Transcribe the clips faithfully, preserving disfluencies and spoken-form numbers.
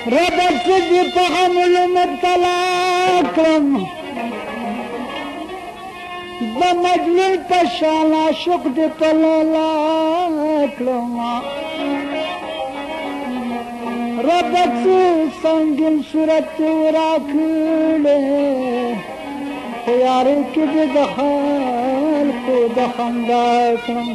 ربط دی په حمل مبتلا کړم د مجنون په شان عاشق دی په لالا کړم ربط سنگین صورت راکړې خو یارې کې دې د خلکو د خندا کړم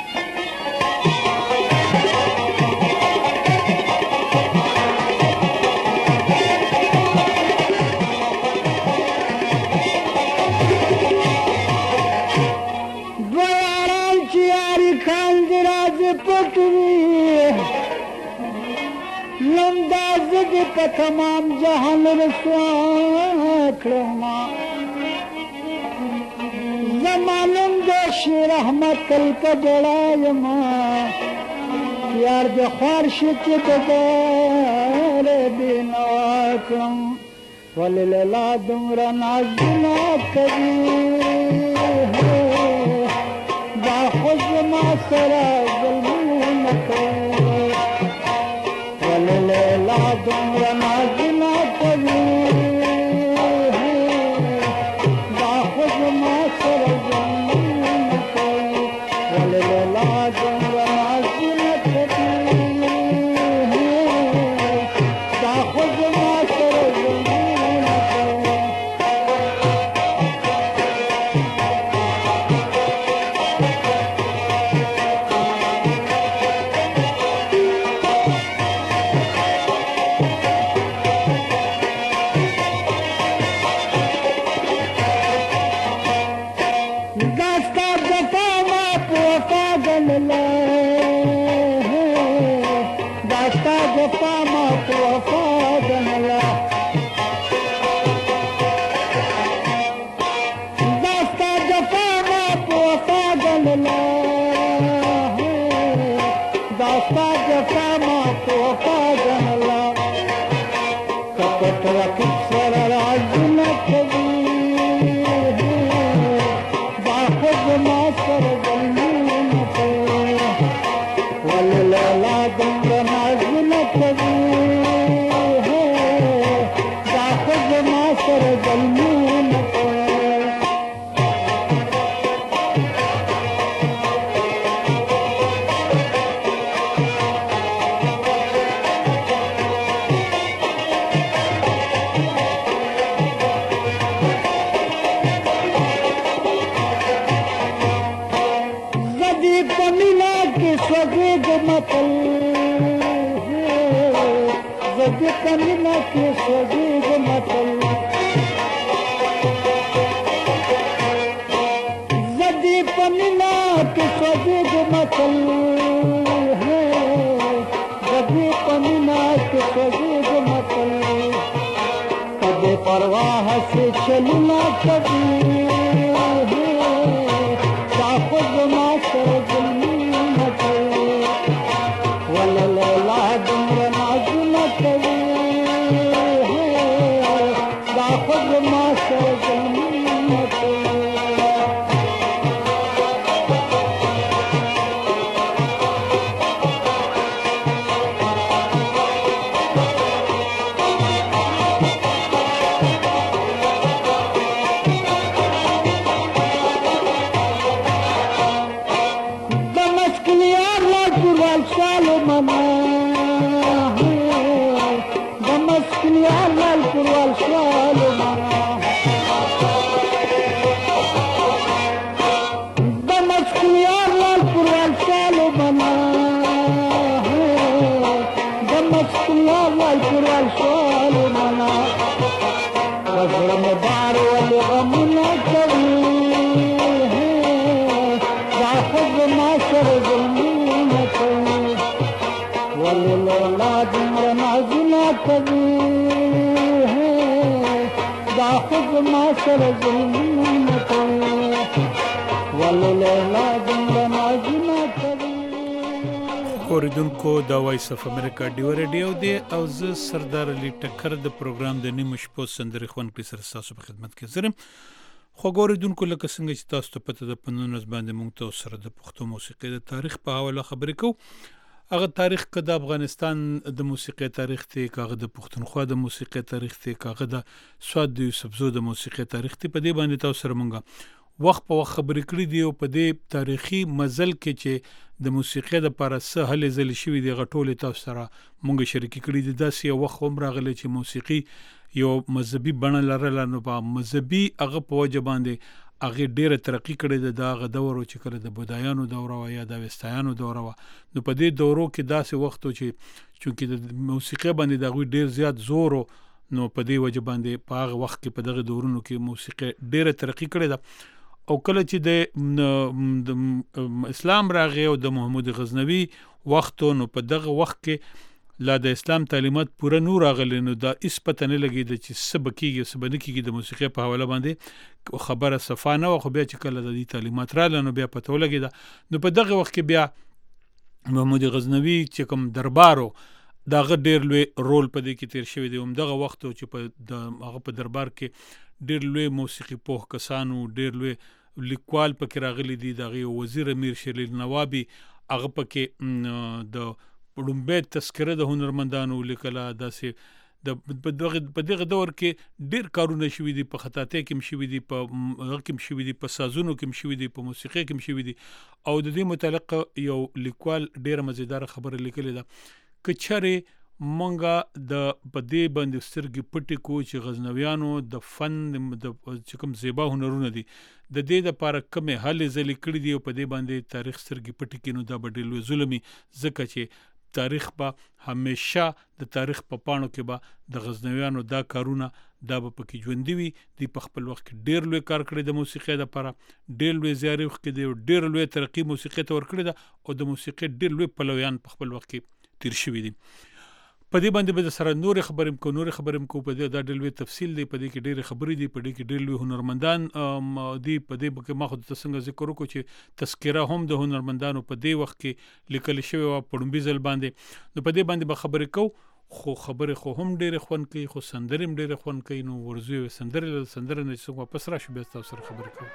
په تمام جهان رسوا کړم زمانم د شیر احمد تل په جړایم یار د خوار شت ته دار بنا کړم ولله دمر نازنا کوي دا خو ما سره ظلم کوي ولله دمر نازنا کوي دا خو ما سره ظلم کوي ولله دمر نازنا کوي دا خو ما سره ظلم परवाह से चलना कभी साखुद मासर जुल्मी न करे वलला दुमर नाजुल करे साखुद मासर जुल्मी न करे اوریدونکو دا وایس اف امریکا ډیو ریډیو دی او زه سردار علي ټکر د پروګرام د نیمه شپو سندري خون کې سره تاسو په خدمت کې زرم خو اوریدونکو لکه څنګه چې تاسو ته پته د پنځونس باندې مونږ ته سره د پښتو موسیقي د تاریخ په حواله خبرې کوو هغه تاریخ که د افغانستان د موسیقي تاریخ دی، که هغه د پښتونخوا د موسیقي تاریخ دی، که هغه د سواد د یوسفزو د موسیقي تاریخ دی، په دې باندې تاسو سره مونږه وخت په وخت خبرې کړې دي او په دې تاریخي مزل کې چې د موسیقي دپاره څه هلې ځلې شوي دي هغه ټولې تاسو سره مونږ شریکې کړي دي. داسې یو وخت هم راغلی چې موسیقي یو مذهبي بڼه لرله، نو په مذهبي هغه په وجه باندې هغې ډېره ترقي کړې ده. د هغه دور و چې کله د بودایانو دوره وه یا د ویستایانو دوره وه، نو په دې دورو کې داسې وخت و چې چونکې د موسیقي باندې د هغوی ډېر زیات زور و، نو په دې وجه باندې په هغه وخت کې په دغه دورونو کې موسیقي ډېره ترقي کړې ده. او کله چې د اسلام راغی او د محمود غزنوي وخت، نو په دغه وخت کې لا د اسلام تعلیمات پوره نور راغلی، نو دا هېڅ پته نه لګېده چې څه به کېږي څه به نه کېږي. د موسیقۍ په حواله باندې خبره صفا نه وه، خو بیا چې کله د دې تعلیمات راغله نو بیا پته ولګېده. نو په دغه وخت کې بیا محمود غزنوي چې کوم دربار و د هغه ډېر لوی رول په دې کې تیر شوی دی. همدغه وخت و چې په د هغه په دربار کې ډېر لوی موسیقي پوه کسانو، ډېر لوی لیکوال پکې راغلي دي. د هغې وزیر امیر شیر نوابي هغه پکې د ړومبی تذکره د هنرمندانو لیکله. داسې د په دغه دور کې ډېر کارونه شوي دي، په خطاطۍ کې هم شوي دي، په هغه کې هم شوي دي، په سازونو کې هم شوي دي، په موسیقۍ کې هم شوي دي. او د دې متعلق یو لیکوال ډېره مزیداره خبره لیکلې ده، که چېرې مونږه د په دې باندې سترګې پټې کړو چې غزنویانو د فن د چې کوم زیبا هنرونه دي د دې دپاره کومې هلې ځلې کړي دي او په دې باندې تاریخ سترګې پټې کړي، نو دا به ډېر لوی ظلم وي. ځکه چې تاریخ به همیشه د تاریخ په پاڼو کې به د غزنویانو دا کارونه دا به پکې ژوندي وي. دوی په خپل وخت کې ډېر لوی کار کړی د موسیقۍ دپاره، ډېر لوی زیار یې وکړی دی، ډېر لوی ترقي موسیقۍ ته ورکړې ده او د موسیقۍ ډېر لوی پلویان په خپل وخت کې تیر شوي دي. په دې باندې به د سره نورې خبرې هم کوو نورې خبرې هم کوو. په دې دا ډېر لوی تفصیل دی، په دې کې ډېرې خبرې دي، په دې کې ډېر لوی هنرمندان دي. په دې کې ما خو درته څنګه ذکر وکړو چې تذکره هم د هنرمندانو په دې وخت کې لیکل شوې وه په ړومبي ځل باندې. نو په دې باندې به خبرې کوو، خو خبرې خو هم ډېرې خوند کوي، خو سندرې هم ډېرې خوند کوي. نو ورځو یوې سندرې سندره نه چې څوک واپس راشو بیا تاسو سره خبرې کوو.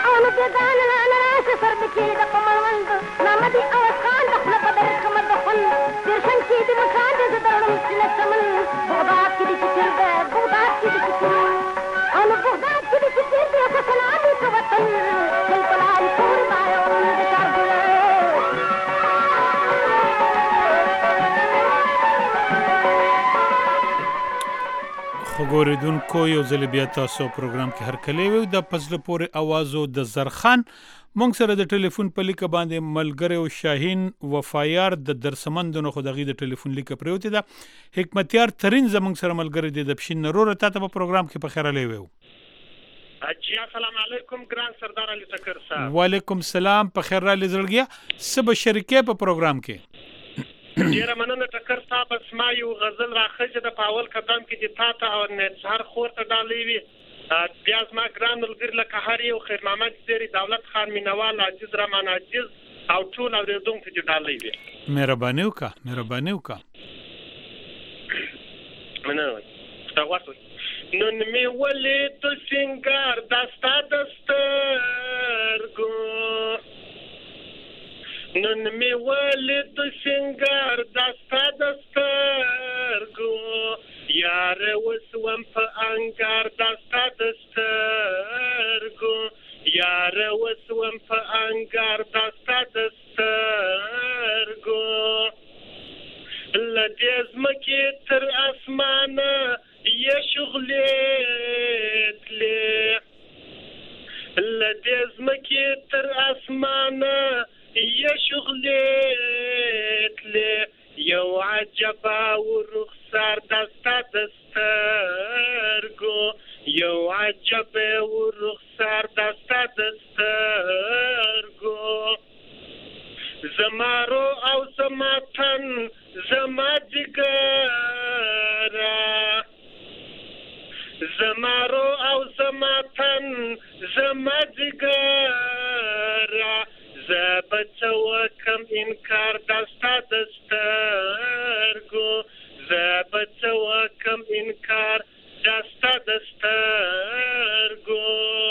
Namaste, خبردونکو یو ځل بیا تاسو پروګرام کې هر کله وي د پزله پورې اوازو د زرخان مونږ سره د ټلیفون په لیک باندې ملګری او شاهین وفایار د درسمندونو خو دغه د ټلیفون لیک پروت ده حکمتیار ترين زمونږ سره ملګری دی د پښین نرور ته په پروګرام کې په خیره لوي اجي السلام علیکم ګران سردار علي تکر صاحب وعلیکم السلام په خیر را لزړګیا سب شریکه په پروګرام کې ډیره مننه ټکر صاحب اسما یو غزل راخجه د پاول قدم کې د تا ته او نثار خور ته ډالې وي بیا زما ګران ملګری لکه هر یو خیر محمد زیری دولت خان مینوال عزیز رحمان عزیز او ټول اوریدونکو ته ډالې وي مهرباني وکړه مهرباني وکړه مننه تاسو نن می ولې د سنگار دستا دسترګو نن می ولې د سنگار دستا دسترګو یار وسوم په انګار دستا دسترګو یار وسوم په انګار دستا دسترګو لدې زمکې تر اسمانه یا شغلت له لدې زمکې تر اسمانه یا شغلت له یو عجب او رخسار دستا دسترګو یو عجب او رخسار دستا دسترګو زمارو او زماتن زما جګرا زمارو او زماتن زما جګرا زبڅو کم انکار دستا دسترګو زبڅو کم انکار دستا دسترګو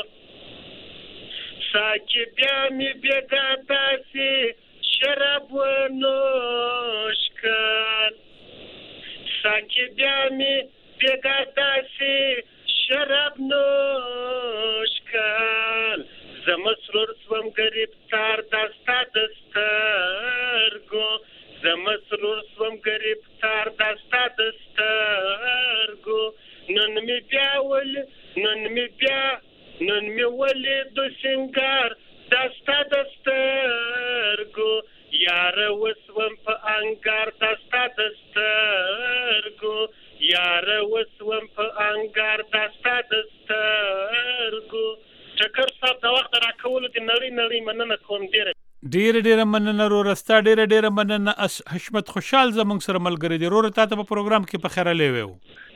ساکي بیا می بیګا تاسي شراب ونوش کال ساکي بیا می بیګا تاسي شراب نوش کال زمسرور سوم غریب تار دستا دسترګو زمسرور سوم غریب تار دستا دسترګو نن می بیا ول نن می بیا نن می ولې د سنگار دستا دسترګو یار وسوم په انګار دستا دسترګو یار وسوم په انګار دستا دسترګو ټکر صاحب دا وخت راکول د نړۍ نړۍ مننه کوم ډیره ډیره ډیره مننه رورستا ډیره ډیره مننه حشمت خوشحال زمونږ سره ملګری دی رور ته په پروګرام کې په خیره لوي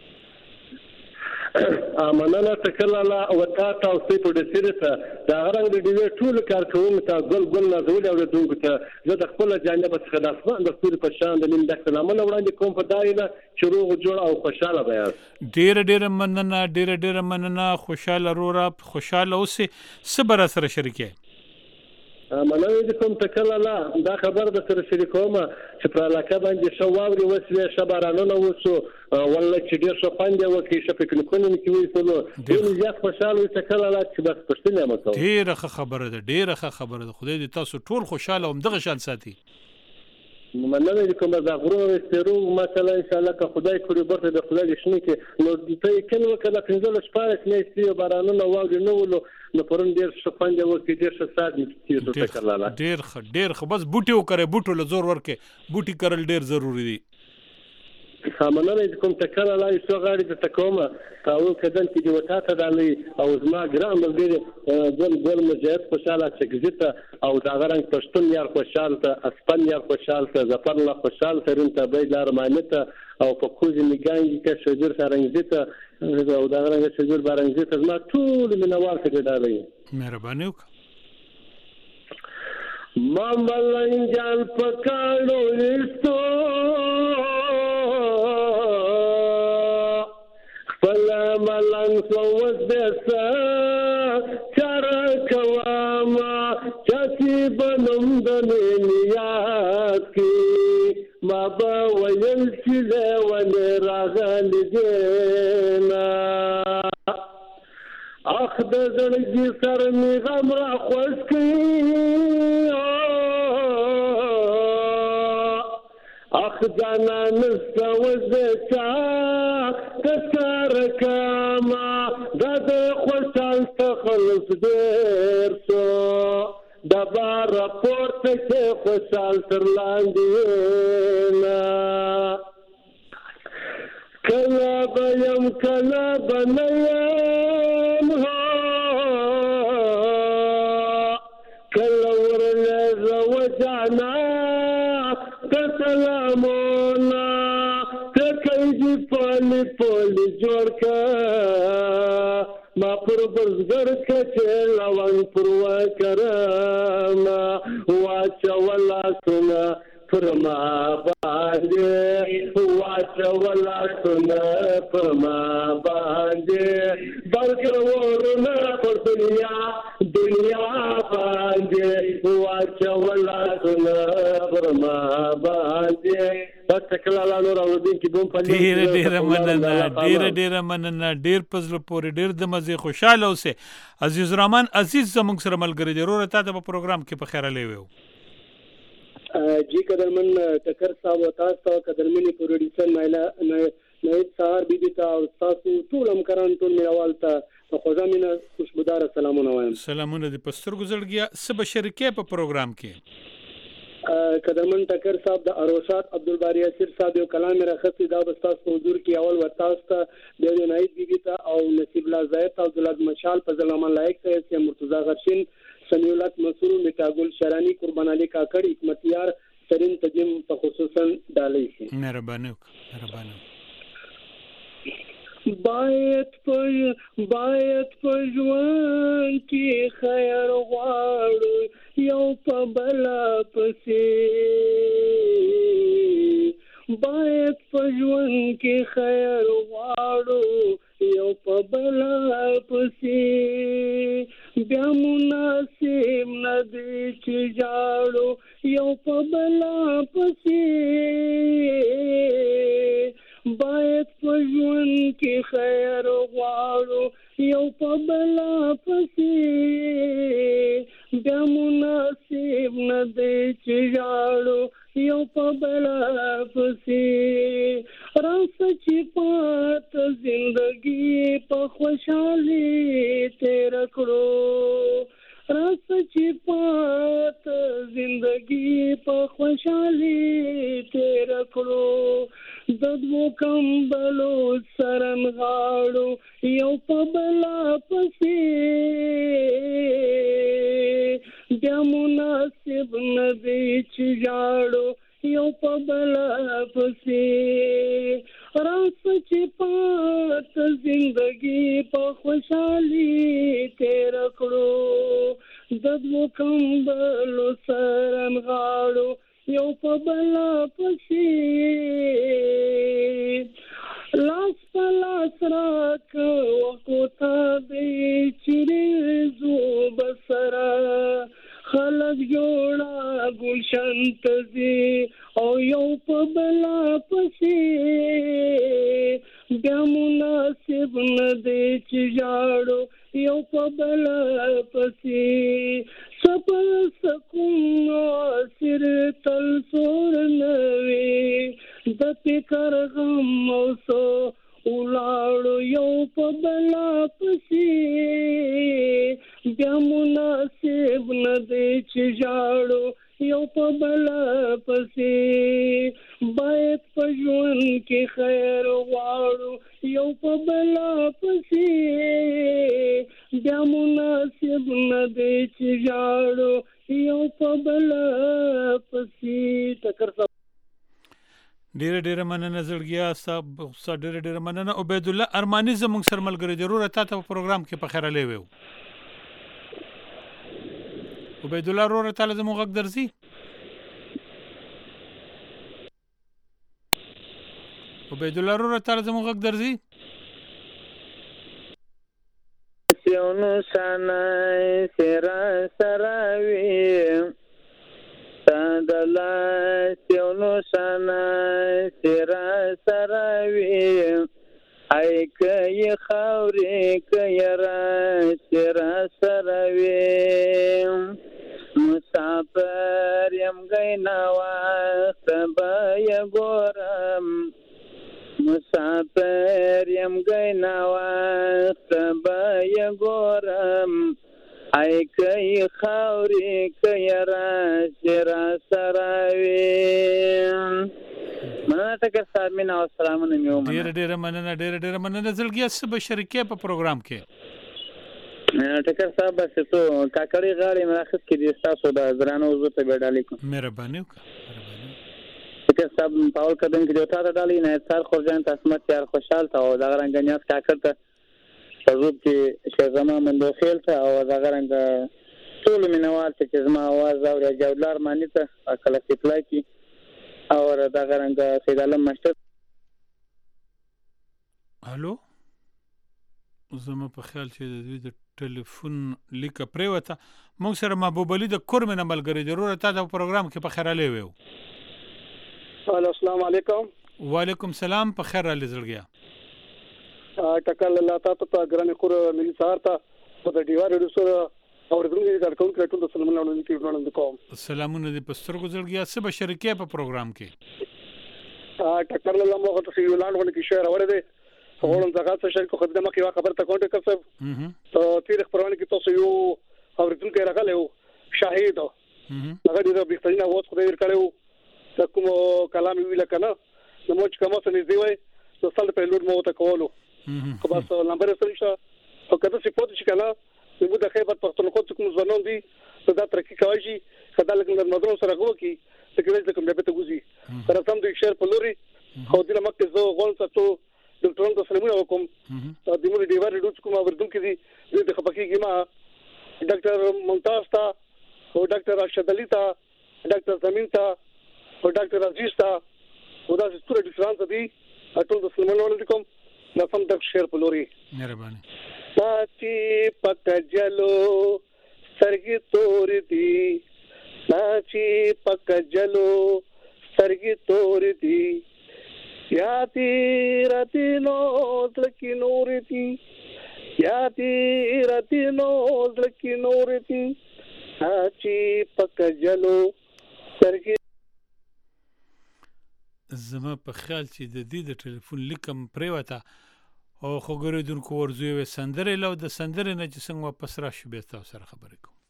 مننه تکلاله او تا تاسو په دې سره ته دا غرنګ د دې ټول کارکوم ته ګل ګل نازول او دونکو ته زه د خپل جانب څخه د اسمان د ستوري په شان د نیم د سلامونه وړاندې کوم په دایره چروغ جوړ او خوشاله بیان ډیره ډیره مننه ډیره ډیره مننه خوشاله رورا خوشاله اوسه صبر سره شریکه مننه د کوم تکلاله دا خبر د سره شریکوم چې پر علاقه باندې شو واوري وسوي شبارانونه وسو والله چې ډیر شو پاندې وکي شپې کنه کې وي ټول ډیر زیات خوشاله تکلاله چې بس پښتنه مکو ډیره خبره ده ډیره خبره ده خدای دې تاسو ټول خوشاله او دغه شان ساتي مننه د کوم دا غرور استرو مثلا ان شاء الله که خدای کړي برته د خدای شنو کې نو ته کله وکړه پنځل شپاره کې سی بارانونه واوري نو نو پرون ډیر شپانده وکړي ډیر شساد کیږي تکلاله ډیر ډیر خو بس بوټي وکړي بوټو له زور ورکه بوټي کړل ډیر ضروری دي مننه د کوم تکلاله ایسو غاړي د تکومه تاو کدن کې دی وتا ته دالي او زما ګرام ملګری ګل ګل مجاهد خوشاله چګزته او دا غرنګ پښتون یار خوشاله اسپن یار خوشاله زفر الله خوشاله ترين ته بیلار مانته او په کوزي میګانګي کې شجر سرنګزته او دا غرنګ شجر بارنګزته زما ټول منوال کې دالي مهرباني وکړه ما ملنګ جان پکاړو لستو فلا ملنګ سوز دسا چر کواما چاچی بنم دنیات کی ما با ویل چله ول راغل دینا اخ د زړګي سر می غم را خوښ کی اخ جانا نستوز چا تذکر کما دا د خوشحال تخلص ډیر سو دا بار پورته کې خوشحال تر لاندې نه کله به یم کله به نه یم کله ورلېږه وجعنا ته سلامونه ته کیږي پولي پولي جوړ که ما پر بزګر کچې لونګ پر وکرم واچوه لاسونه پر ما باندې واچوه لاسونه پر ما باندې بلکې ورونه پر دنیا دنیا باندې واچوه لاسونه پر ما باندې بس کله لا نور اورېدل کې دوم په ډېر ډېر مننه ډېر ډېر مننه ډېر پزله پورې ډېر د مزه خوشاله اوسه عزیز الرحمن عزیز زموږ سره ملګری ضرور ته په پروګرام کې په خیره لیوو جی قدرمن ټکر صاحب او تاسو قدرمنې پروډوسر مایلا نایب سهار بیبي ته او تاسو ټول همکاران ټول میوال ته په خوږه مینه خوشبودار سلامونه وایم سلامونه د پستر گزړګیا سب شریکه په پروګرام کې قدرمن ټکر صاحب د اروشات عبدالباری اسیر صاحب یو کلام راخصي دا بستاس په حضور کې اول ورتاس ته د نایب بیبي ته او نصیب الله زاید او عبدالله مشال په ځلمان لایق ته مرتضی غرشین سمیولات مسرور میټاګل شرانی قربان علي کاکړ حکمتیار سرین تجم په خصوصا ډالۍ شي مهرباني مهرباني باید پر باید پر ژوند کې خیر غواړو یو په بلا پسې باید په ژوند کې خیر غواړو یو په بلا پسې بیا مناسب نه دی چې جاړو یو په بلا پسې باید په ژوند کې خیر غواړو یو په بلا پسې بیا مناسب نه دی چې جاړو یو په بلا پسې راسه چې پات زندگی په خوشحالي تیر کړو راسه چې پات زندگی په خوشحالي تیر کړو د دوو کمبلو سرن غاړو یو په بلا پسې بیا مناسب نه دی چې جاړو یو په بلا پسې راسه چې پات زندگی په خوشحالي تیر کړو د دوو کمبلو سرن غاړو یو په بلا پسې لاس په لاس راکه وکوتا دی چیرې زو بسره خلق جوړا ګلشن تزي او یو په بلا پسې بیا مناسب نه دی چې جاړو یو په بلا پسې سپر سکون سر تل سور نوي د فکر غم او سو ولاړو یو په بلا پسې بیا مناسب نه دی چې جاړو یو په بلا پسې باید په ژوند کې خیر غواړو یو په بلا پسې بیا مناسب نه دی چې جاړو یو په بلا پسې ټکر ډېر ډېر مننه زړګیا صاحب صاحب ډېر ډېر مننه عبید الله ارمانی زموږ سره ملګری ضرور ته په پروګرام کې په خیره لیوو عبید الله ورور تعالی زموږ غږ درځي عبید الله ورور تعالی زموږ غږ درځي سيونو سنای سرا سراوي تادلا سيونو سنای سرا سراوي اي کي خوري کيرا سرا سراوي مسافر يم غينا واسبا يغورم مسافر یم گینا وخت به ګورم ای کای خاورې کای راځي را سره وي مننه ټکر صاحب مینا او سلامونه میو ډیر ډیر مننه ډیر ډیر مننه زلګیا څه به شریکه په پروګرام کې ټکر صاحب بس ته کاکړی غاړي مراخص کې دي تاسو د زرانو وزو ته بیډالی کوم مهرباني وکړه ټکر صاحب پاول قدم کې دوتا ته ډالي نه سر خورجان تاسمت یار خوشحال تا او دا رنګنیاس کاکړ ته حضور کې شزما مندوخیل ته او دا رنګ ټول مینوال چې زما आवाज او جوړلار مانی ته کله سپلای کی او دا رنګ سید عالم مشتر الو زما په خیال چې د دوی د ټلیفون لیک پریوته موږ سره محبوب علي د کورمن عملګری ضرورت ته د پروګرام کې په خیر علي وو السلام علیکم وعلیکم سلام په خیر علي زړګیا ټکل الله تاسو ته ګرانه خور ملي سهار ته په دیوار رسول او ورته د کارکون کړه ټول سلام علیکم کې وړاندې کوم سلامونه دې پستر گزړګیا څه به شریکه په پروګرام کې ټکل الله مو ته ویلان ونه کې شعر اوره دې فورن ځای څه شریکو خدمت کې خبر ته کوټه کسب ته تیر خبرونه کې تاسو یو اورتون کې راغله او شاهد هغه دې بهترین اواز خدای ورکړو کوم کلام ویل کنه نو موږ کومه څه نه دی وای نو سال په لور مو ته کولو خو بس نمبر سره شته او کله چې پوه شي کنه نو د خیبر پختونخوا څخه کوم ځوانان دي دا ترقی کوي شي خدای لکه د مدرسو سره غوکی چې کله چې کوم به ته ګوزي تر سم د شهر په لوري خو دې مکه زو غون څه ډاکټرانو ته سلامونه وکم د موږ دیوار ډوڅ کوم اوردون کې دي د خپکیږي ما ډاکټر ممتاز تا او ډاکټر ارشد علي تا ډاکټر زمين تا او ډاکټر عزیز تا او دا ټول ډاکټران دي ټول د سلامونه وکم نفهم د شهر په لوري مهرباني ساتي پک جلو سرګي تور دي ساتي پک جلو سرګي تور دي یاتی رتینو دلکی نورتی یاتی رتینو دلکی نورتی ساتي پک جلو سرګي زما په خیال چې د دې د ټلیفون لیکم پریوته او خو ګورېدونکو ورزوی و سندرې لو د سندرې نه چې څنګه واپس راشو بیا تاسو سره خبرې کوم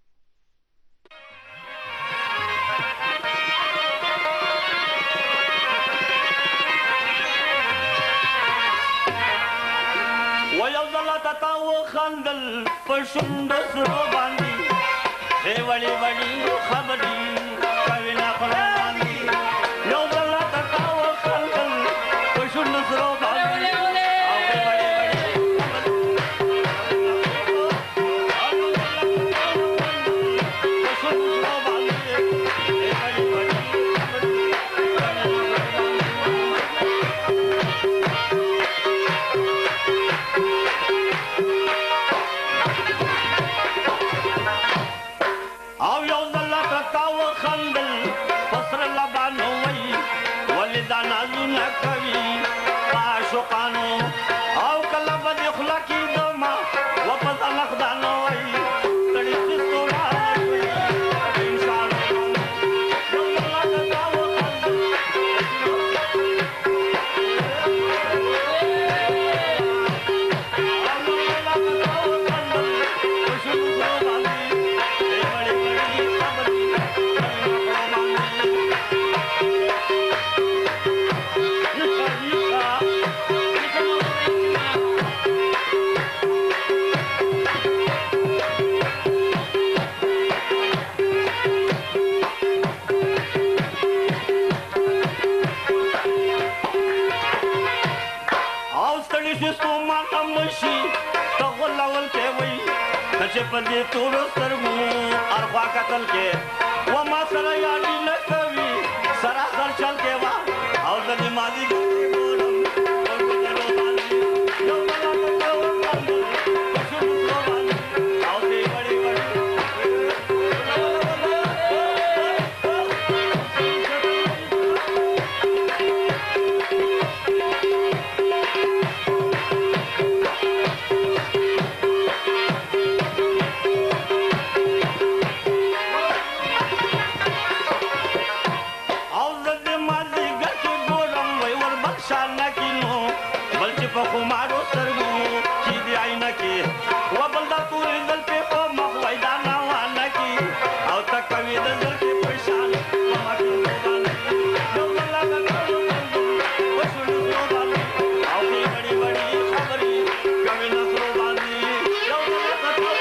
ویو ځله تا وخندل په شونډو سرو باندې ای وړې وړې خبرې کوي نه خپله باندې یو ځله تا وخندل په شونډو سرو باندې پدې تور سترګو ارخوا قتل کې و ما سره یادی نه کوي سره سر چل کې وا او د دې ماضي ګورم او د نو باندې یو بل ته باندې شو نو باندې او دې وړي وړي په خمارو سترګو چې دی عینکې و بل د تورې زلفې په مخ وای دا ناوانه کې او ته کوي د زلفې په شان په مخ کې یو ځل راته کړو په شونډو سرو باندې او دې وړې وړې خبرې کوي نه سرو باندې یو ځل راته کړو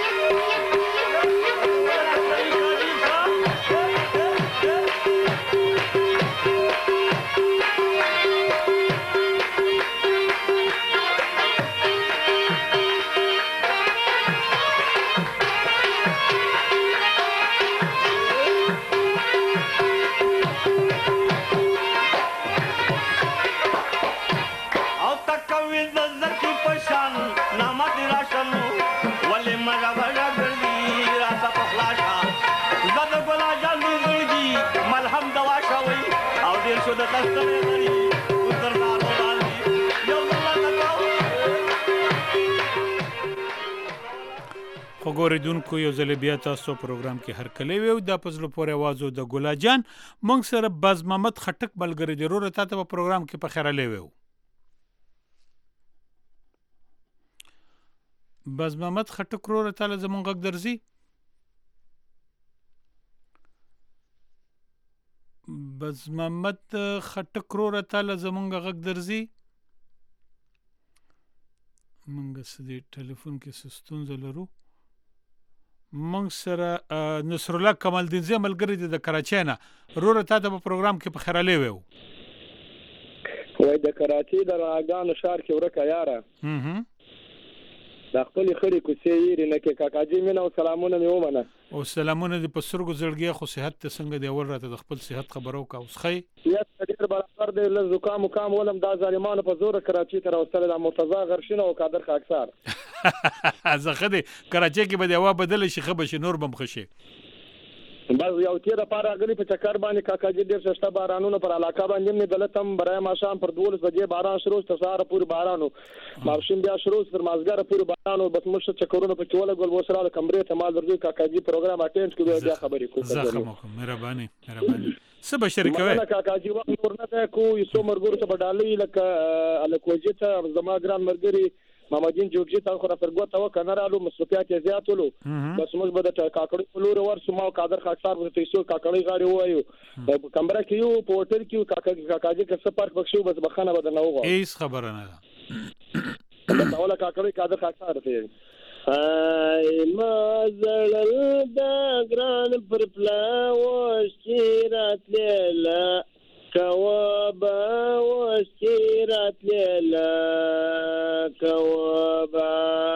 خو ګورېدونکو یو ځل بیا تاسو پروګرام کې هرکلی ویو دا په زړه پورې اوازو د ګلا جان موږ سره باز محمد خټک ملګری دی وروره تا ته په پروګرام کې په خیرالی ویو باز محمد خټک وروره تاله زمونږ غږ درځي باز محمد خټک وروره تاله زمونږ غږ درځي موږ څه دی ټلیفون کې څه ستونزه لرو موږ سره نصر الله کمال الدین زی ملګری دی د کراچۍ نه وروره تا ته په پروګرام کې په خیرالی ویو وای د کراچۍ د راګانو ښار کې ورکه یاره د خپلې خړې کوڅې یېرې نه کې کاکاجي مینه او سلامونه مې ومنه او سلامونه دې په سترګو زړګي خو صحت ته څنګه دی اول راته د خپل صحت خبرو کا اوس ښی یاد ډېر برابر دی له زکام وکام ولم دا ظالمانو په زوره کراچۍ ته راوستلی دا مرتضی غرشین او قادر خاکسار زه ښه دی کراچۍ کې به د هوا بدله شي ښه به شي نور به هم ښه شي بس یو تیره پاره غلی په چکر باندې کاکاجي ډېر شته بارانونو پر علاقه باندې نه دلتم برای ماشام پر دولس بجې باران شروع تر سهار پورې بارانو ماشوم بیا شروع تر مازګر پورې بارانو بس مشه چکرونه په چوله ګل وسره د کمرې ته مال درځي کاکاجي پروګرام اټینډ کړو بیا خبرې کوم زه کوم مهرباني مهرباني څه به شریکوي نه کاکاجي وخت ورنه ده کو یسو مرګور ته بدالي لکه الکوجي ته زما ګران مرګري مامدین جوړجی تا خو را فرګو تا کنه رالو مصطفیات زیاتولو بس موږ به د کاکړی لور ورسو ما قادر خاکسار په تیسو کاکړی غاړي وایو کمبره کیو پورټر کیو کاکاجی که څه پارک بخښو بس بخنه بد نه وغه هیڅ خبره نه ده اوله کاکړی قادر خاکسار ته ay mazalal da gran per plawashirat lela كوابا وشيرت ليلة كوابا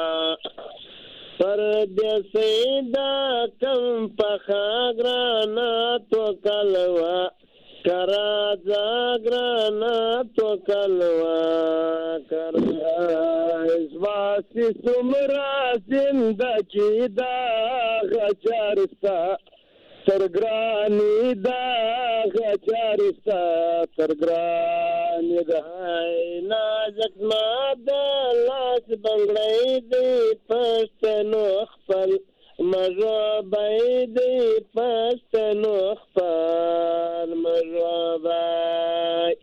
فرد سيدا كم فخاغرانات وكالوا كرازا غرانات وكالوا كراز واسي سمرا زندا جيدا غجارستا ترګرانی دا غچارستا ترګرانی دا نازک ما د لاس بنگړې دی پښتنو خپل مجابې دی پښتنو خپل مجابې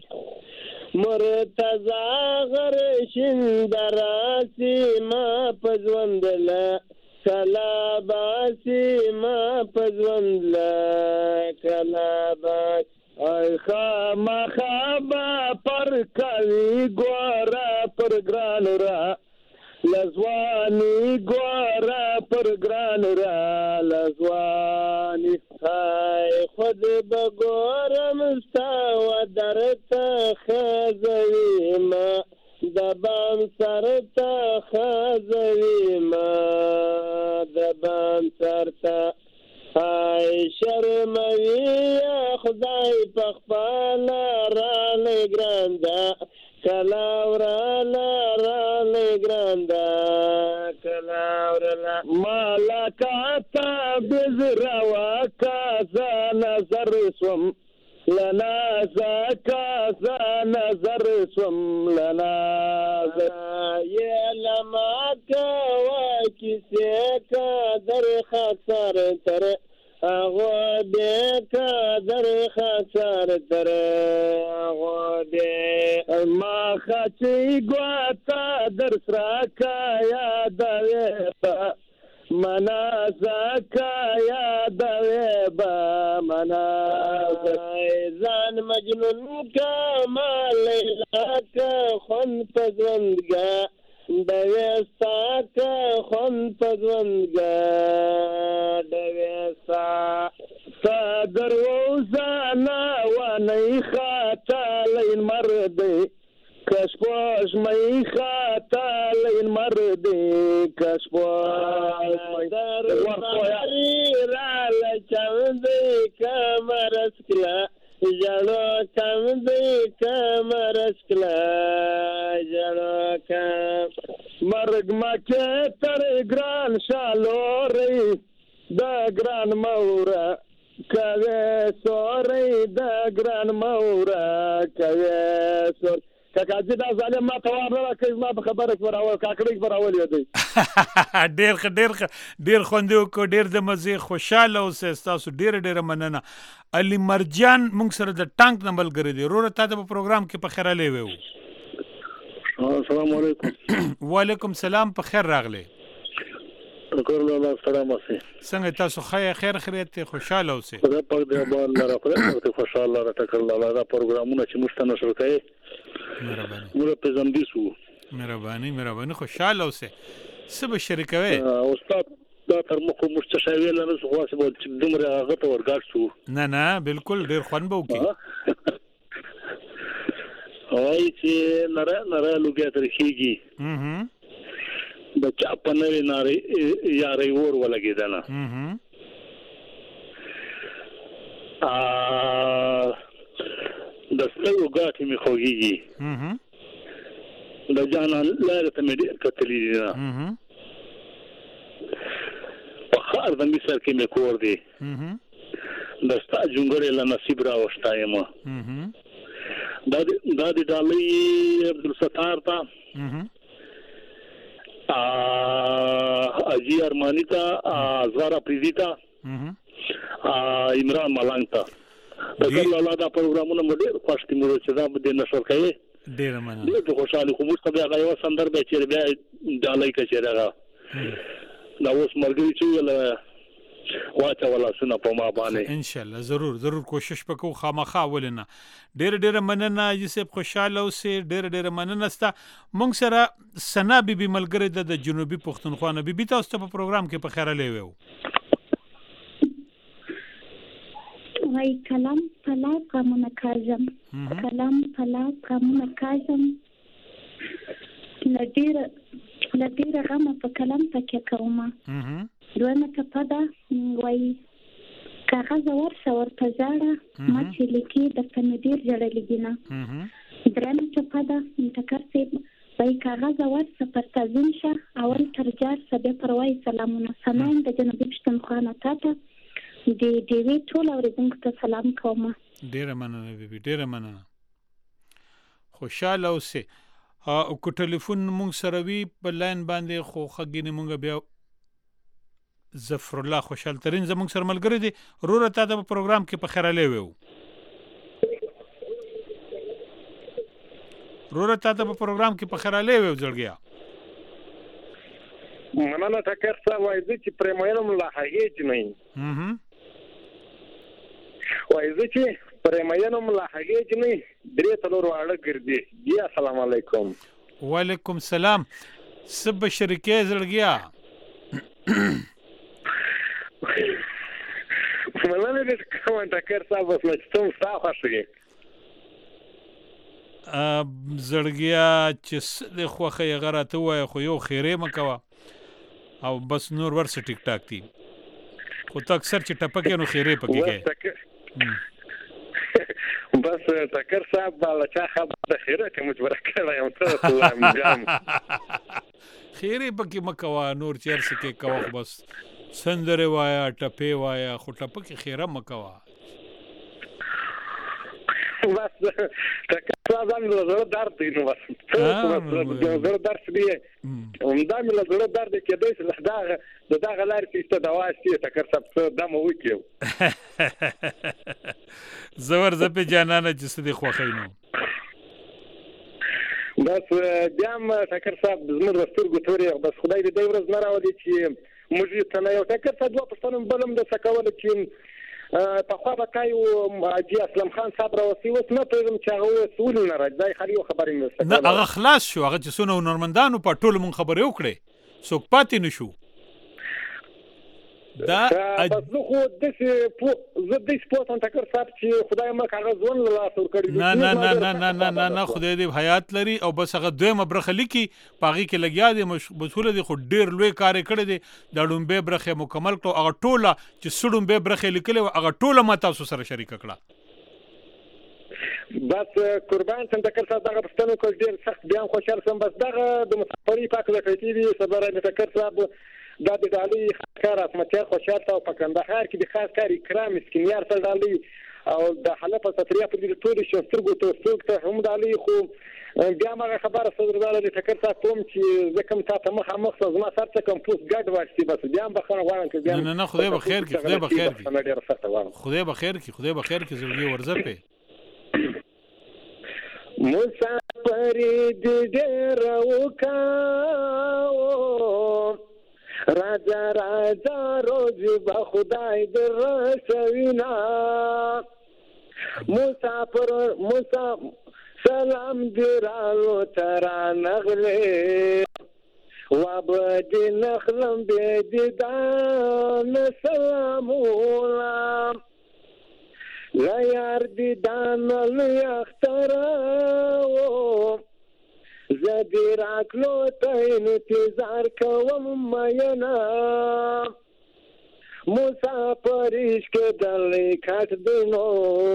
مرتضی غرشین دراسی ما پزوندله کلا باسی ما پزوند لا کلا باسی ای خاما خابا پر کلی گوارا پر گران را لزوانی گوارا پر گران را لزوانی ای خود بگورم ستا و درتا خزوی ما دبام سرتا خزوی ما دبام سرتا ای شرموی یا خدای پخپالا را لگراندا کلاورا را لگراندا کلاورا مالکاتا بزروا کازا نظر سوم لنا زکا نظر سوم لنا یا لما کا واکی سے کا در خاکسار تر هغه دې قدر خسر تر هغه دې ما خچي ګوتا در سره کا یاد وې منا زکا یاد وې با منا ځان مجنون کا مال کا خون پزوندګا دویستا که خون پزوندگا دویستا تا دروزانا وانی خاتا لین مردی کشپاش می خاتا لین مردی کشپاش می در وقتی را لچمدی کمر اسکلا جلو کم دی کمر اسکلا جلو کم مرگ مکه تر گران شالوری دا گران مورا کوي سوري دا گران مورا کوي سور کاکا چې دا ظالم ما توار نه کوي ما په خبره کوراول کاکړي کوراول دی ډېر ډېر ډېر خوندو کو ډېر د مزه خوشاله اوسه تاسو ډېر ډېر مننه علي مرجان مونږ سره د ټانک نمبر ګرځي دی وروره تاسو په پروګرام کې په خیر علي وو السلام علیکم وعلیکم سلام په خیر راغلی شکر الله سلام اوسه څنګه تاسو خیر خیر خیریت خوشاله اوسه خدای پاک دې باندې را خدای پاک خوشاله را ټکر الله دا پروګرامونه چې مشته نشر کوي مهرباني موږ په زندګي سو مهرباني مهرباني خوشاله اوسه سبا شریکوي استاد دا تر مخه مستشاوی لنه خو واسه بول چې دومره هغه ته ورګار شو نه نه بالکل ډیر خوان به وکي اوای چې نره نره لوګي تر کیږي هم د چا په نوې ناري یاري ور ولګیدل هم ا د ستو غاټي می خوږي هم د جانان لاره ته مې کتلې دي هم په خار د مصر کې مې کور دی هم د ستا جونګړې له نصیب را وشتایم هم دا دا د ډالۍ عبد الستار تا هم ا اجي ارمانی تا زارا پریزیتا هم عمران ملنګ تا د الله دا پروګرامونه مډیر خوشتي مو چې دا د نشر کوي ډیر مننه ډیر خوشاله کوم چې بیا غو سندر به چې بیا ډالۍ کې راغا دا اوس مرګي چې ولا واته ولا سونه په ما باندې ان شاء الله ضرور ضرور کوشش وکړو خامخا ولنه ډیر ډیر مننه چې خوشاله اوسه ډیر ډیر مننه ستا مونږ سره سنا بيبي ملګری د جنوبي پښتونخوا نه بيبي تاسو ته په پروګرام کې په خیر لې وو وای کلام پلا قامونه کاظم کلام پلا قامونه کاظم لډیر لډیر غمه په کلام تکه کومه دویمه ته پدا وای کاغذ ورسه ورته ځاړه ما چې لیکي د تنډیر جوړلګینه درېمه ته پدا انتکار سي وای کاغذ ورسه پر تازین شه اول ترجار سبه پروای سلامونه سلام د جنوبي پښتونخوا نه تاته د دې ټول اوریدونکو ته سلام کوم ډیر مننه بیبي ډیر مننه خوشاله اوسه او کو ټلیفون مونږ سره وی په لاین باندې خو خګینه مونږ بیا ظفر الله خوشحال ترين زمونږ سره ملګری دي روره تا د پروګرام کې په خیر لې وو روره تا د پروګرام کې په خیر لې وو ځړګیا مننه ټکر څه وایي چې پرماینم لا هغه چې نه هم وای زه چې پرماینم لا هغه چې نه درې تلور واړه ګرځي یا السلام علیکم وعلیکم سلام سب شریکه زړګیا مننه دې کوم ټکر څه بس مې څوم صافه شي ا زړګیا چې د خوخه غراته وای خو یو خیره مکوا او بس نور ورسه ټیک ټاک دي خو تا اکثر چې ټپکه نو خیره پکې کې بس ټکر صاحب بالا چا خبر د خیره کې مجبور کړم یم ته الله مجام خیره پکې مکوا نور چیر سکه کوا بس سندره وایا ټپه وایا خو ټپکه خیره مکوا بس ټکر ځان له زړه درد دی نو بس زړه درد دی همدا مې له زړه درد کېدای چې دا د دغه لارې چې دوا شي ټکر سب دم وکړو زور زپې جانانه چې څه دې خوښوي نو بس بیا هم ټکر صاحب زموږ د سترګو تورې بس خدای دې دې ورځ نه راولي چې موږ ته نه یو ټکر صاحب دوه پښتنو بل هم د څه کوله چې پخوا به کایو حاجي اسلم خان صاحب راوسی اوس نه پوهېږم چې هغه اوس ولې نه راځي دا یې خالي یو خبرې نه نه هغه خلاص شو هغه چې څونه هنرمندانو په ټولو مونږ خبرې وکړې څوک پاتې نه شو دا بس زه خو داسې زه داسې پوه سم ټکر صاحب چې خدای مک هغه ځوان له لاسه ورکړي نه نه نه نه نه نه نه نه خدای دې حیات لري او بس هغه دویمه برخه لیکي په هغې کې لګیا دی مسؤله دی خو ډېر لوی کار یې کړی دی دا ډومبۍ برخه یې مکمل کړو هغه ټوله چې څه ډومبۍ برخه یې لیکلې وه هغه ټوله ما تاسو سره شریکه کړه بس قربان سم ټکر صاحب دغه پښتنو کې ډېر سخت بیا هم خوشحال سم بس دغه د مسافرۍ پاک زکیتي دي خبره مې ټکر صاحب دا د ډالۍ کار اسمتیا خوشحال او په کندهار کې د خاص کار اکرام مسکینیار سره ډالۍ او د حلب سفریا په دې ټول شسترګو ته څوک ته هم ډالۍ خو بیا هغه خبره صدردار د ټکر صاحب کوم چې زه کوم تاسو مخ مخ زما سره څه کوم پوس ګډ واشتي بس بیا هم بخښنه غواړم چې بیا نه نه خدای به خیر کړي خدای به خیر کړي خدای به خیر کړي خدای به خیر کړي زړګي ورځپې مسافر دې ډېر وکاو راځه راځه روز به خدای دې رسوینا مسافر مسافر سلام دې رالو ترا نغلې وابدې نخلم دې دې دان سلامونا لا یار دې دان لوی اختراو زدی راکلو ته انتظار کوم مینا مسافر عشق دلې کټ دینو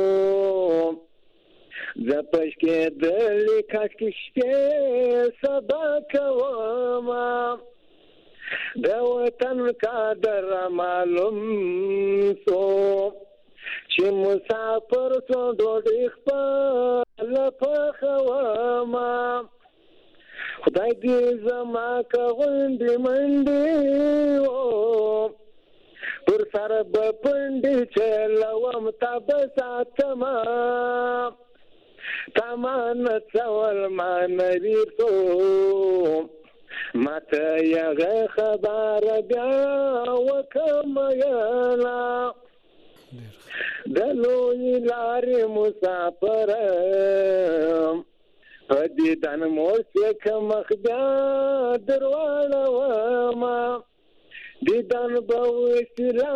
زپش کې دلې کټ کې شپې سبا کوم د وطن قدر معلوم سو چې مسافر څو ډوډۍ خپل پخوم خدای دې زما کوندې منډې پر سر به پنډې چلوم تا به ساتمه تا ما نه څول ما نه ریرسو ماته یغه خبره بیا وکړم یالا د لوی لارې مسافره پدې دن موسیک مخدا درواله وما دې دن بوسلا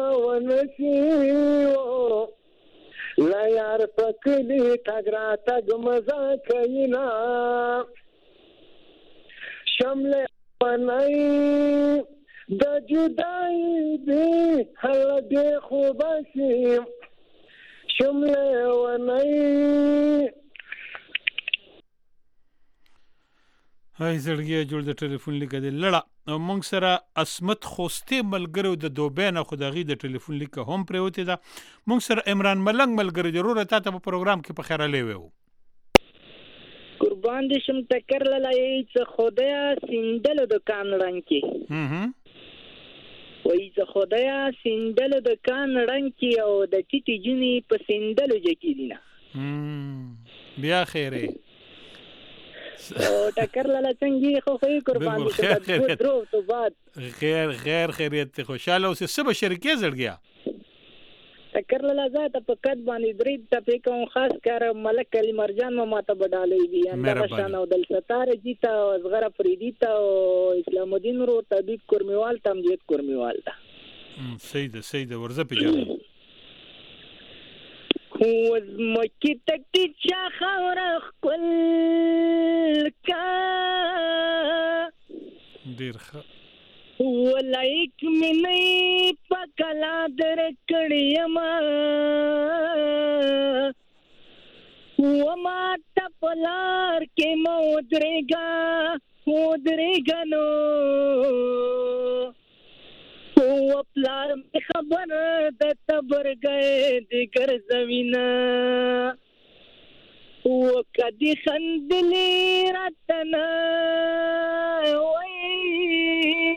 ونسیو لا یار پکلی تګرا تګ مزا کینا شمله پنای د جدای دې هل دې خوبشي شمله ونای هاي زړګي جوړ د ټلیفون لیک دی لړه مونږ سره اسمت خوستي ملګرو د دوبینه خدایي د ټلیفون لیک هم پروتې ده مونږ سره عمران ملنګ ملګری ضرورت ته په پروګرام کې په خیره لیوو قربان دي شم ټکر لای چې خدایا سیندل د کان رنگ کې هم وای چې خدایا سیندل د کان رنگ کې او د ټیټی جنې په سیندلو جکی دینه بیا خیره او ټکر لاله څنګه خو خو قربان دي چې درو تو بعد خیر خیر خیریت خوشاله اوسه سبا شرکې زړګیا ټکر لاله ذات په قد باندې درې ته په کوم خاص کار ملک علي مرجان ما ماته بدالې دي انده شان او دل ستاره جیتا او صغره فریدی ته او اسلام الدین رو طبيب کورمیوال تمجید کورمیوال دا صحیح ده صحیح ده ورزه پیژنه وز مکی تکی چا خورخ کل کا دیر خ ولایک منی پکلا در کړیما وما تپلار کې مودريګا مودريګا نو او پلار خبر د تبر گئے دیگر زمینا وکدي خندلې راتنه وای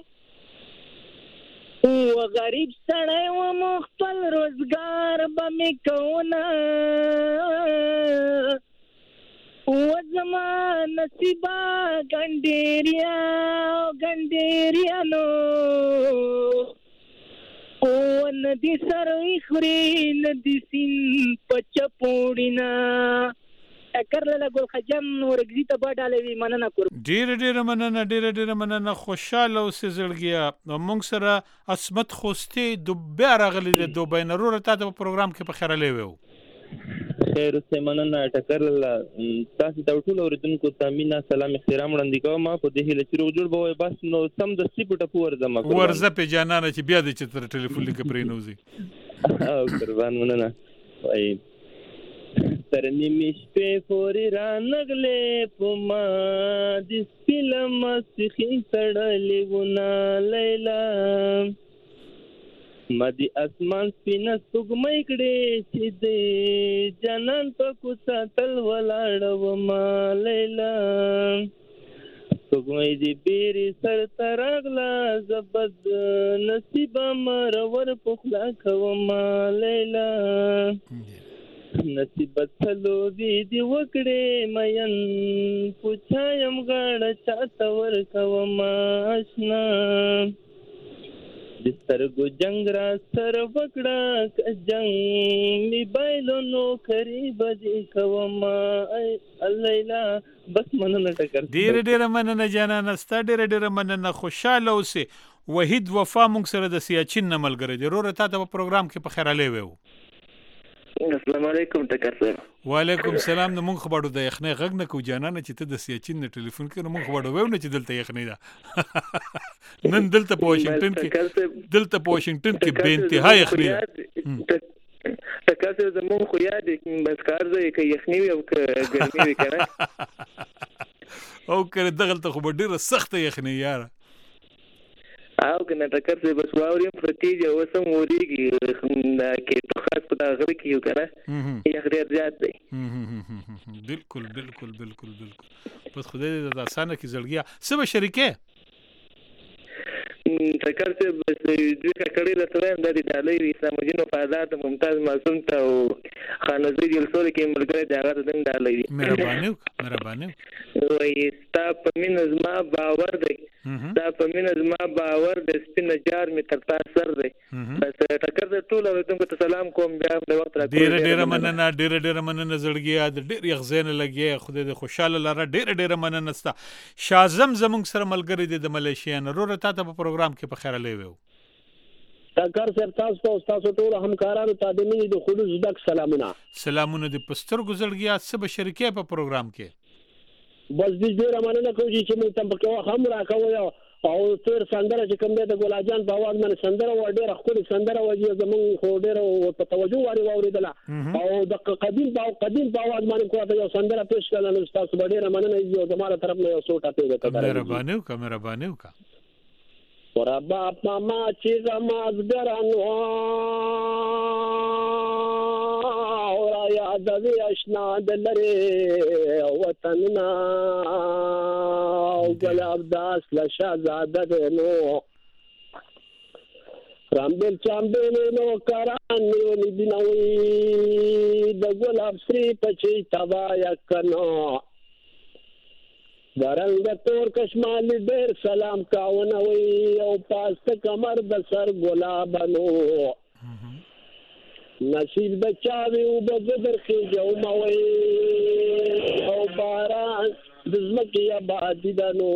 و غریب سړی و مخفل روزګار به مې کونه و زما نصیبه ګنډېریا ګنډېریانو او ندی سروي خوري ندی سین پچپوړینا کرله ګل خجم ورګزي ته باډالوي مننه کوم ډیر ډیر مننه ډیر ډیر مننه خوشاله اوسې زړګیا موږ سره اسمت خوستي د بیا راغلي د دوبۍ نه وروره تا د پروګرام کې په خیره لیوو خیر اوسې مننه ټکرله تاسو ته ټول اوریدونکو ته مینا سلام احترام وړاندې کوم په دې هیله چې روغ جوړ به وي بس نو سم د سی په ټپو ورځم ورځه په جانانه چې بیا د چې تر ټلیفون لیک پرې نوځي او قربان مننه وای تر نیمې شپې پورې رانغلې په ما د سپلم سخي تړلې ونه لیلا ما دی اسمان سپینه سپوږمۍ کړې چې دې جانان په کوڅه تل ولاړه وما لیلا سپوږمۍ دې بیرې سر ته راغله زه بد نصیبه مرور پخلا کومه لیلا نصیبت څلوري دی وکړې مین پوښایم غاړه چاته ورکومه آشنا د سترګو جنګ را سر وکړه جنګ می بایلو نو کری بدی کومه لیلا بس مننه ټکر ډیر ډیر مننه جانانه ستا ډیر ډیر مننه خوشاله اوسې وحید وفا موږ سره د سیاچین نه ملګری دی وروره تا ته په پروګرام کې په خیره لیوو السلام علیکم ټکر صاحب وعلیکم السلام نو مونږ خبرو د یخنۍ غږ نه کو جانانه چې ته د سیاچین نه ټلیفون کې نو مونږ خبرو وو نه چې دلته یخنۍ ده نن دلته په واشنگټن کې دلته په واشنگټن کې به انتها یخنۍ ده ټکر صاحب زموږ خو یاد بس کار زه کې یخنۍ او ګرمي وي کنه او کړه دغلته خو ډیره سخت یخنۍ یاره او کنه ټکر څه بس واوریم فتیج او سم وریږي کې تو خاص په غره کې یو کنه یې غیر زیات دی بالکل بالکل بالکل بالکل پس خدای دې د اسانه کې زړګیا سبا شریکه ټکر څه بس دوی کړي راته د دې ډالۍ اسلامجین وفادار ممتاز معصوم ته او خانزي جلسو کې ملګری دا غته د ډالۍ مهرباني مهرباني وای ستا په مين زما باور دی دا په مين زما باور د سپین جار می تر تاسو سر دی بس ټکر ته ټول ورته ته سلام کوم بیا د وخت را ډیر ډیر مننه ډیر ډیر مننه زړګیا ډیر یغزین لګي خدای دې خوشاله لاره ډیر ډیر مننه ستا شازم زمونږ سره ملګری دی د ملیشیا نه وروره تا ته په پروګرام کې په خیره لیوو ټکر صاحب تاسو ته تاسو ټول همکارانو ته د مینې د خلوص ډک سلامونه سلامونه د پستر گزړګیا سبا شریکه په پروګرام کې بس دې ډیر مننه کوم چې موږ تم په هم راکوي او تر سندره چې کوم د ګولاجان په आवाज باندې سندره و ډیر خپل سندره و چې زمون خو ډیر په توجه واري واوریدله او د قدیم باو قدیم په आवाज باندې کوته یو سندره پېښ کړل نو تاسو ډیر مننه یو زموږ طرف نه یو څوټه پیدا کړل مهرباني وکړه مهرباني وکړه ورابا ماما چې زماز ګرانو اورا یاد دې آشنا دلره وطننا ګلاب داس لا شهزاده نو رامبل چامبل نو کران نیولې بنوي د ګلاب سری پچې تبا یکنو درنګ تور کشمال ډېر سلام کاونه وي او پاست کمر د سر ګلابانو نصیب د چاوي او د بدر کې جو موي او باران د زمکه آباد دنو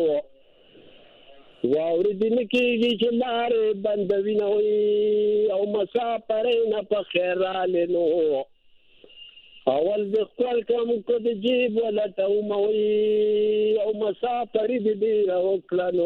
واور دین کېږي چې لارې بندوي نه وي او مسافر نه په خیر رالنو اول د خپل کوم کو د جیب ولا ته موي او مسافر دې دې وکړنو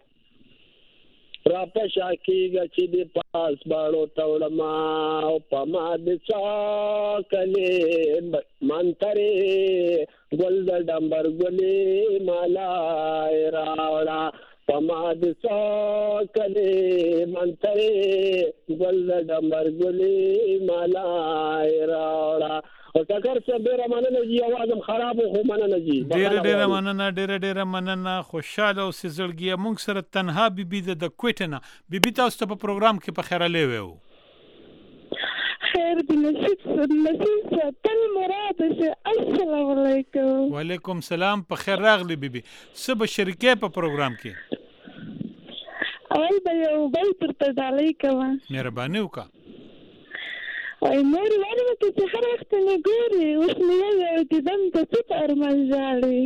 را پښا کېږي چې د پاس باړو تولما او پما د څاکلې منترې ګل د ډمبر ګلې مالا راوړه پما د څاکلې منترې ګل د ډمبر ګلې مالا راوړه او ټکر څه ډیره مننه جی आवाज هم خراب خو مننه جی ډیره ډیره مننه ډیره ډیره مننه خوشاله او سزړګي مونږ سره تنها بیبي د کوټنه بیبي تاسو ته په پروګرام کې په خیره لوي وو خیر دې نصیب نصیب تل مراد شه السلام علیکم وعلیکم سلام په خیر راغلی بیبي څه به شریکې په پروګرام کې اول به یو بل ترته ډالۍ کوم مهرباني وکړه ay مور واره ته چې هر وخت نه ګوري اوس مې یو د دم ته څه ارمان جاړي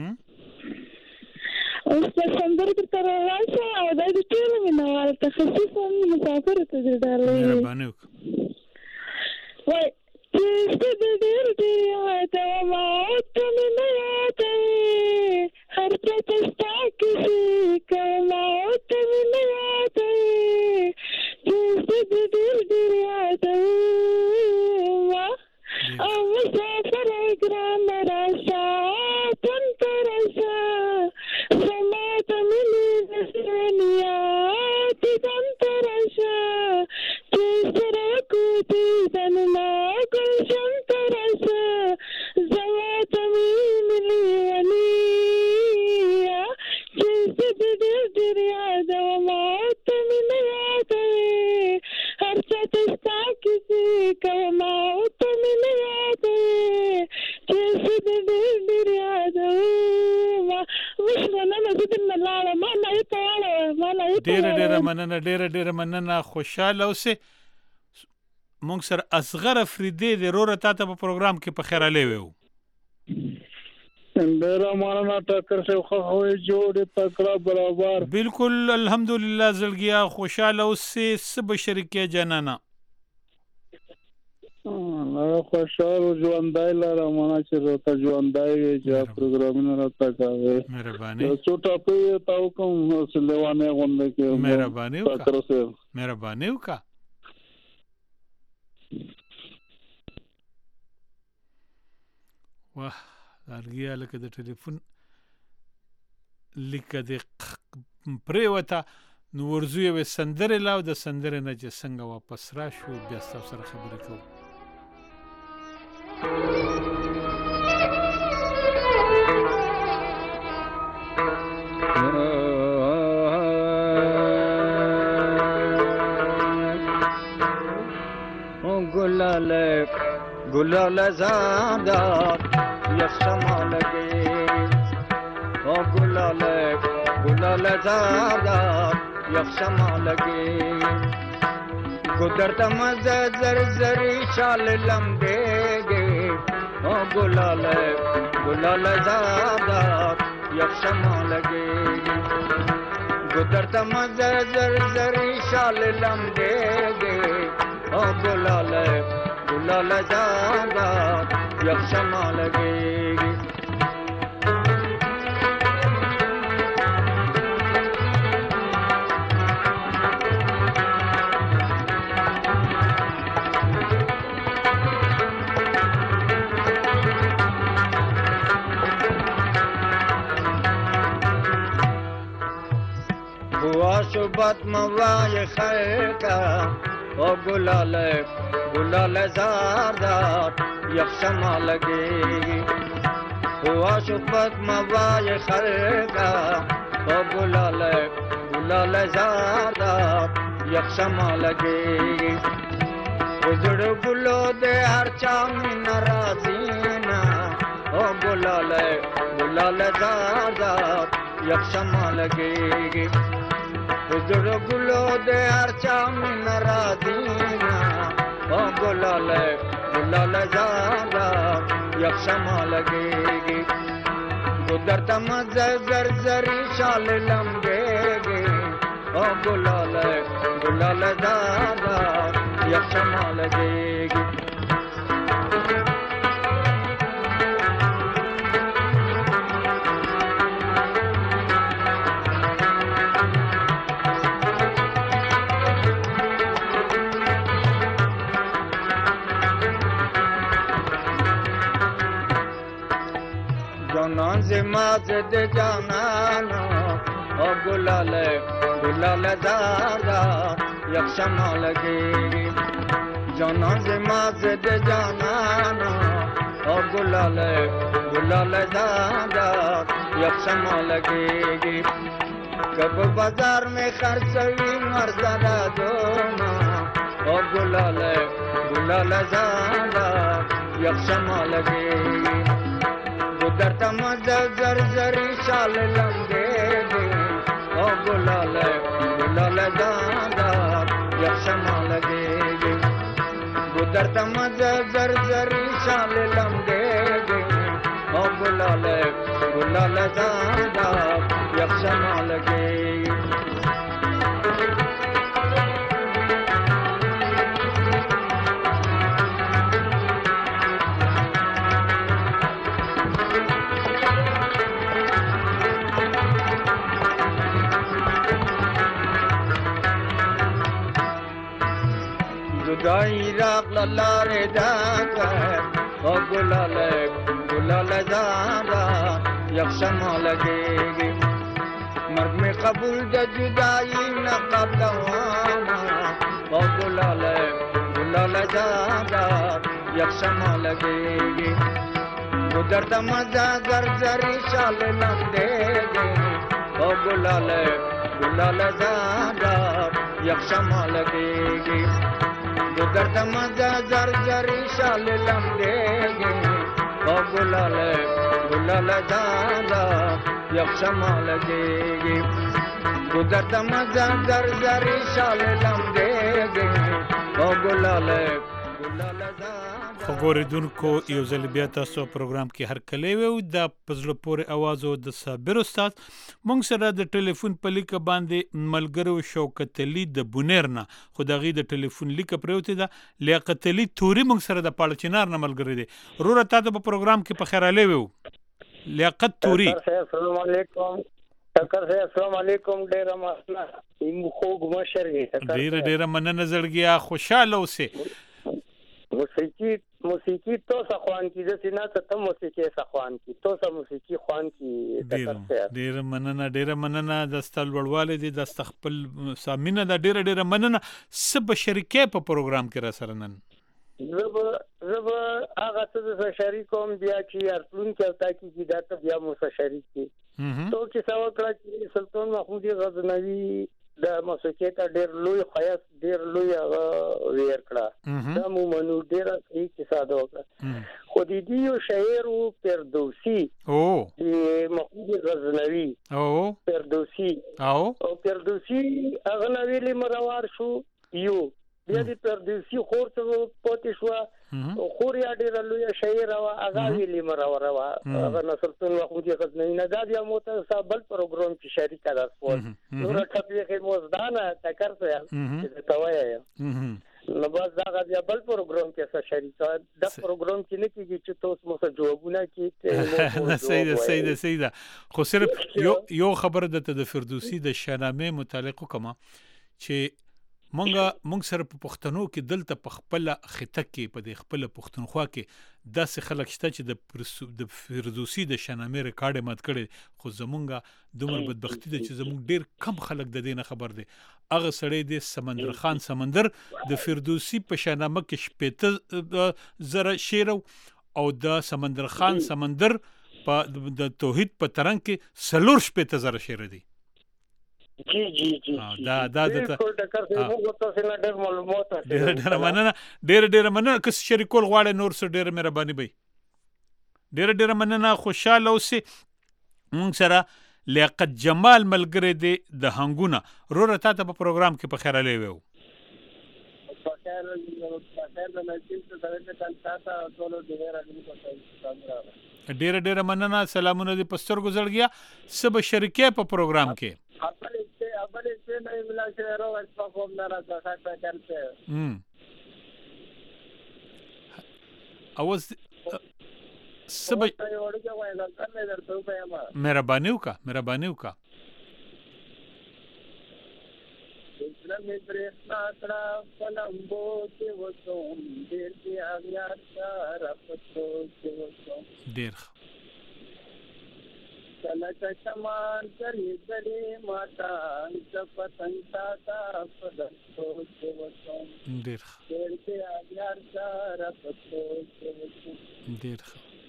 اوس په سندره تر راځه او د دې ټول مې نو ته خصوصا مسافر ته ډالۍ مهرباني وکړه وای چې دې دې دې ته ما ته نه یادې هر څه تستا کې کما ته نه یادې چې دې دې دې یادې او مسافر ګرام راشا تنت راشا سمات ملي دنیا تنت راشا چې سره کوتي دنما ګل شنت راشا زمات ملي ونیا چې دې دې یاد ما ته ملي یاد هر څه تستا کې کما ډیره ډیره مننه ډیره ډیره مننه خوشاله اوسه مونږ سره اصغر افریدی د روره تاته په پروګرام کې په خیره لوي وو ډیره مننه ټکر شه خو جوړ تکړه برابر بالکل الحمدلله زلګیا خوشاله اوسه سب شریکه جنانا الله خوشاله ژوندای لاره مونږ چې راته ژوندای چې پروګرامونه راته کوي مهرباني څو ټاپه تاو کوم سلوانه غونډه کې مهرباني وکړه مهرباني وکړه واه لارګیا لکه د ټلیفون لیکه د پریوته نو ورزو یو سندره لاو د سندره نه چې څنګه واپس راشو بیا تاسو سره خبرې کوو गुलाल गुलाल ज़ादात यशमा लगे ओ गुलाल गुलाल ज़ादात यशमा लगे गुदरता मज़ा ज़र ज़री शाल लम्बेगे ओ गुलाल गुलाल ज़ादात यशमा लगे गुदरता मज़ा ज़र ज़री शाल लम्बेगे ओ गुलाल गुलाल ज़ादात यक्षमा लगेगी हुआ शुबत मवाए खैर का ओ गुलाल गुलाल ज़ादात यक्षमा लगेगी हुआ शुबत मवाए खलका ओ गुलाल गुलाल ज़ादात यक्षमा लगेगी उजड़ गुलो दे हर चामी नाराज़ीना ओ गुलाल गुलाल ज़ादात यक्षमा लगेगी उजड़ गुलो दे हर चामी नाराज़ीना ओ गुलाल गुलाल ज़ादात यक्षमा लगेगी गुदरता मज़ा ज़र ज़री शाल लम्बेगी ओ गुलाल गुलाल ज़ादात यक्षमा लगेगी माज़द जानाना ओ गुलाल गुलाल ज़ादात यक्षमा लगेगी جانا زما زد جانانا او گلال گلال زادات یک شما لگے گی کب بازار میں خرچوی مرزدہ دوما او گلال گلال زادات یک شما لگے گی گدر تمد زرزری شال لنگے گی او گلال گلال زادات یک شما لگے گی گدر تمد زرزری شال لنگے گی او گلال گلال زادات یک شما لگے گی جدائی راق للارے جاکر او گلال گلال زادہ یک شما لگے گی مرد میں قبول دا جدائی نقب دوانا او گلال گلال زادہ یک شما لگے گی گدر دمزہ زرزری شال لندے گی او گلال گلال زادہ یک شما لگے گی گدر دمزہ زرزری شال لندے گی او گلال گلال زادہ یک شما لگے گی گدر دمزہ زرزری شال لندے گی او گلال گلال زادہ. خبردونکو یو ځل بیا تاسو پروګرام کې هر کله وو د پزله پورې आवाज او د صابر استاد مونږ سره د ټلیفون په لیک باندې ملګرو شوکت علي د بونیرنا خدایي د ټلیفون لیک پروت ده لیاقت علي توري مونږ سره د پالچینار نه ملګری دي رور ته په پروګرام کې په خیر علي وو لیاقت توري السلام علیکم تکر سے السلام علیکم ډیر مسنا ایم خو ګمشرګي ډیر ډیر مننه زړګیا خوشاله اوسه موسیقی موسیقی تو سخوان کی جیسے نہ ته موسیقی سخوان کی تو سه موسیقی خوان کی ډیر ډیر مننه ډیر مننه د ستل وړواله دي د استخپل سامینه د ډیر ډیر مننه سب شریکه په پروګرام کې را سره نن زب زب هغه څه شریکوم بیا چې ارتون کې تا کی دا ته بیا مو سره شریک کی تو چې سوا کړه چې سلطان محمود غزنوی د موسیقي ته ډېر لوی خیاس ډېر لوی هغه ویر کړه دا مو منو ډېر صحیح کیسه دا وکړه خو دې دی یو شاعر او فردوسی او د محمود غزنوی او فردوسی او او فردوسی هغه نویلی مروار شو یو بیا د فردوسی خور څه پاتې شو او خور یا ډېر لوی شاعر او هغه ویلی مروار او هغه نصرالدین محمود غزنوی نه دا بیا موته بل پروګرام کې شریک کړه نور ټپې کې موزدانه تکر څه توایا نو بس دا بیا بل پروګرام کې څه شریک دا پروګرام کې نه کیږي چې تاسو مو څه جوابونه کیته صحیح ده صحیح ده صحیح ده خو صرف یو یو خبره ده د فردوسی د شاهنامه متعلق کومه چې مونږه مونږ سره په پښتنو کې دلته په خپل خطه کې په د خپل پښتونخوا کې داسې خلک شته چې د فردوسی د شاهنامه ریکارډ مات کړي خو زمونږه دومره بدبختی ده چې زمونږ ډیر کم خلک د دې نه خبر دي هغه سړی د سمندر خان سمندر د فردوسی په شاهنامه کې شپېته زره شعر او د سمندر خان سمندر په د توحید په ترنګ کې سلور شپېته زره شعر دي جی جی جی دا دا د ټکر څه موږ تاسو نه ډېر معلومات ډېر ډېر مننه ډېر ډېر مننه که شریکول غواړي نور سره ډېر مهرباني وي ډېر ډېر مننه خوشاله اوسئ مونږ سره لیاقت جمال ملګری دی د هنګونه رور ته په پروګرام کې په خیر علي وو ډېر ډېر مننه سلامونه دي پستر گزړګیا سب شریکه په پروګرام کې خپل چې خپل چې نه ملا شهرو اسپا کوم نه راځه څه کوي هم اواز سب مهرباني وکا مهرباني وکا اسلامي برېښنا کړه پلمبو کې وسوم ډېر دې اغیار سره پښتو کې وسوم ډېر کله چې شمان کړي دلې ماتا د پتنګ تا تا پدښتو کې وڅم ډیر ډیر کې یار سره پدښتو کې وڅم ډیر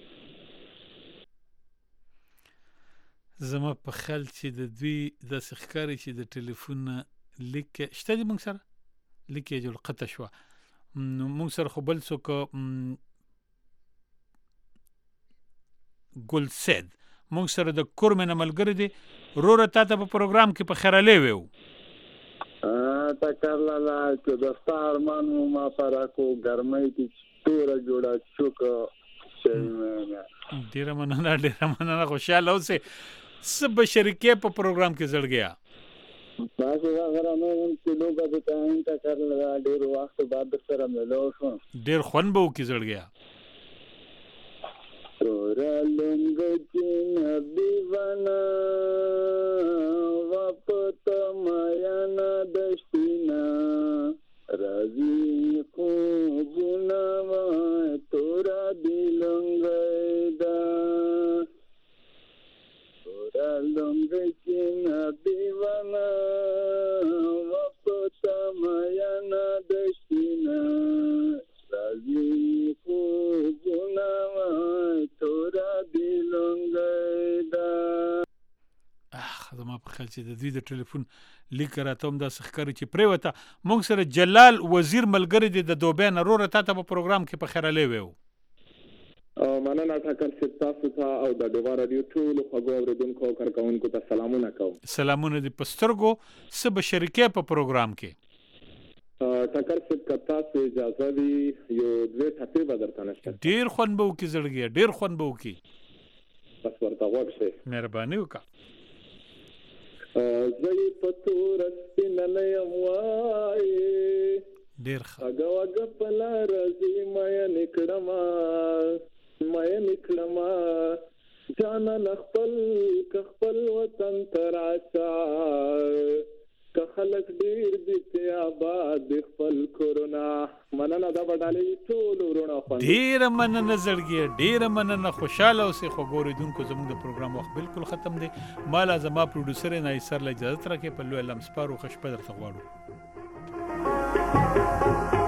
زما په خیال چې د دوی د سخکاري چې د ټلیفون لیک شته دي موږ سره لیک یې جوړ قطع شو نو موږ سره خو بل څوک ګل سید موږ سره د کورمن ملګری دی روره تا ته په پروګرام کې په خیراله ویو ا ټکر لاله چې د ستارمان ما پراکو ګرمۍ کې تور جوړه شوک شي ډیر مننه ډیر مننه خوشاله اوسه سب شریکې په پروګرام کې زړ گیا تاسو غره نو چې لوګه د تاین ټکر لاله ډیر وخت بعد سره ملو شو ډیر خون به کې زړ گیا تورا لنگ چین دیوانا وپتا مایانا دشتینا رازی خوبونا وای تورا دیلنگ دا تورا لنگ چین دیوانا وپتا مایانا دشتینا رازی خوبونا وای تورا دیلنګ دا اخ زما په خیال چې د دوی د ټلیفون لیک راته هم دا سخکاري چې پریوته موږ سره جلال وزیر ملګری دی د دوبۍ نه روره تا ته په پروګرام کې په خیراله ویو او مننه ټاکر چې تاسو ته او د ډوبا رادیو ټول خوږو اوریدونکو او کارکونکو ته سلامونه کوم سلامونه دي پسترګو سب شریکې په پروګرام کې ټاکر چې کتا سه اجازه دی یو دوه ټاپې بدرته نشته ډیر خون به وکي زړګي ډیر خون به وکي بس ورته وښه مهرباني وکا زې پتور سپینلې موای ډیر ښه اګه واګه پلا رزي مې نکړما مې نکړما جان نخپل خپل وطن تراچا که خلک ډیر دي ته آباد خپل کورونا مننه دا وډالې ټول ورونه خو ډیر مننه زړګي ډیر مننه خوشاله اوسې خو ګوریدونکو زموږ د پروګرام وخت بالکل ختم دی مالا زما پروډوسر نه ایسر له اجازه ترکه په لوی لمس پارو خوشپدر ته غواړو